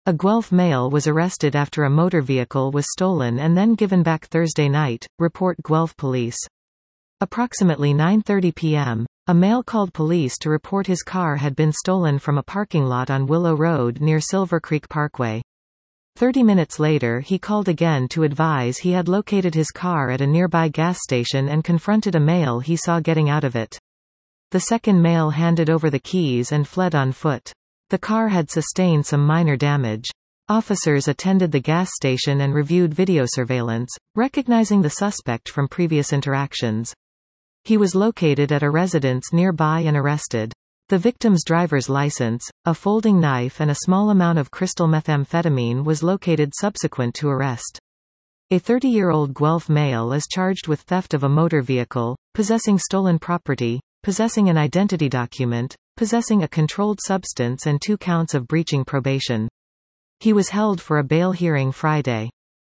A Guelph male was arrested after a motor vehicle was stolen and then given back Thursday night, report Guelph police. Approximately 9:30 p.m., a male called police to report his car had been stolen from a parking lot on Willow Road near Silver Creek Parkway. 30 minutes later he called again to advise he had located his car at a nearby gas station and confronted a male he saw getting out of it. The second male handed over the keys and fled on foot. The car had sustained some minor damage. Officers attended the gas station and reviewed video surveillance, recognizing the suspect from previous interactions. He was located at a residence nearby and arrested. The victim's driver's license, a folding knife and a small amount of crystal methamphetamine was located subsequent to arrest. A 30-year-old Guelph male is charged with theft of a motor vehicle, possessing stolen property, possessing an identity document, possessing a controlled substance and 2 counts of breaching probation. He was held for a bail hearing Friday.